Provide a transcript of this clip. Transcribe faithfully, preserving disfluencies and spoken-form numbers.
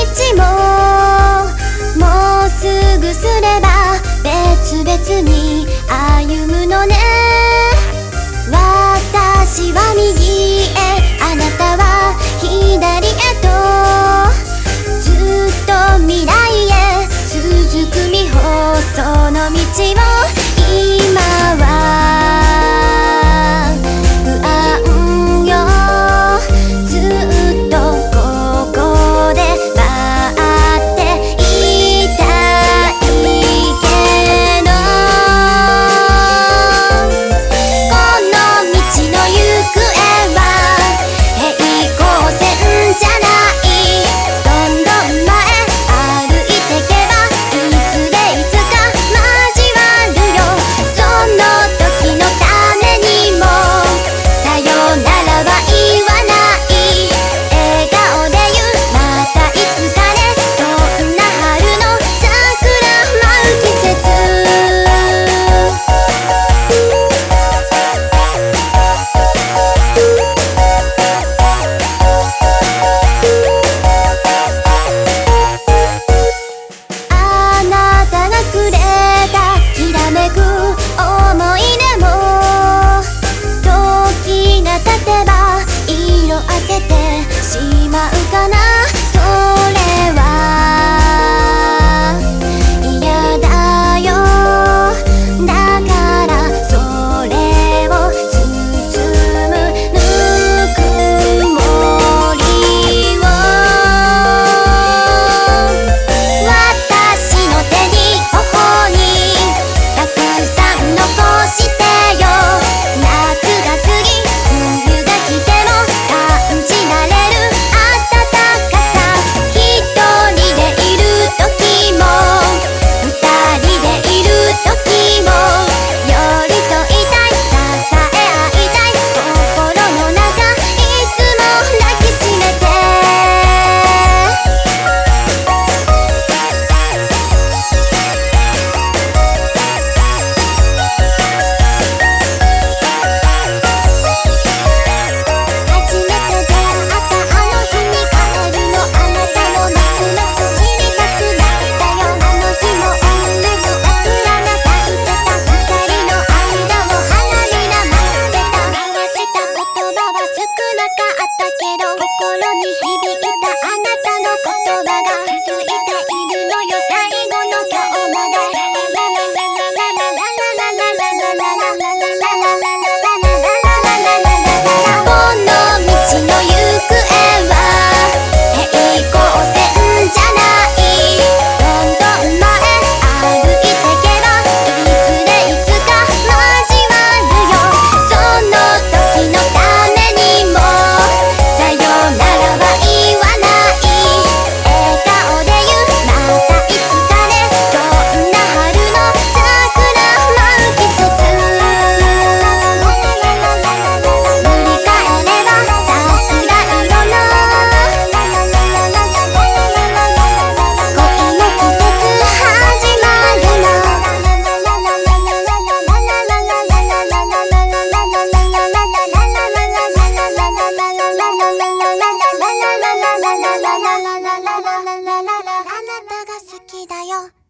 ももうすぐすれば別々に歩むのね。私は右へあなたは左へとずっと未来へ続く未舗その道を今はしまうかな。それは嫌だよ。だからそれを包むぬくもりを私の手に頬にたくさん残してよ。夏が過ぎ冬が来ても感じられあなたが好きだよ。